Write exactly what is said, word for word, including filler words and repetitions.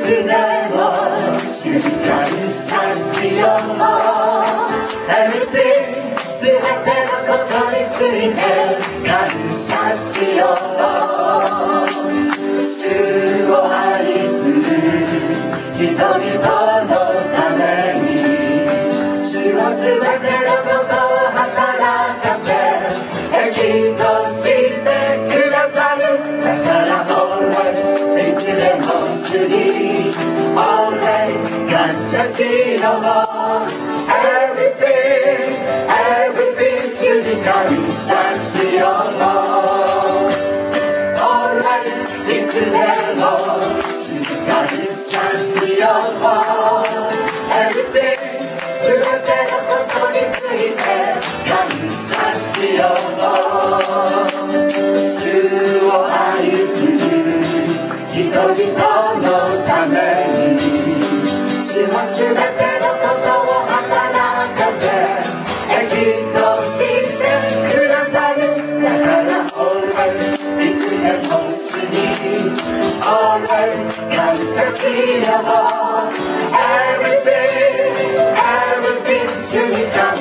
つでも主に感謝しよう。 Everything すべてのことについて感謝しよう。主を愛する人々のために主はすべてのことを働かせ益としてくださる。だから Always いつでも主に Always 感謝しよう。 Everything Everything 主に感謝しよう。 Always いつでも主に感謝しよう。 Everything すべてのことについて感謝しよう。主を愛する人々のために主はすべてのことを働かせ益としてくださる。だから Always いつでも主に Always 感謝しよう。 Everything Everything 主に感謝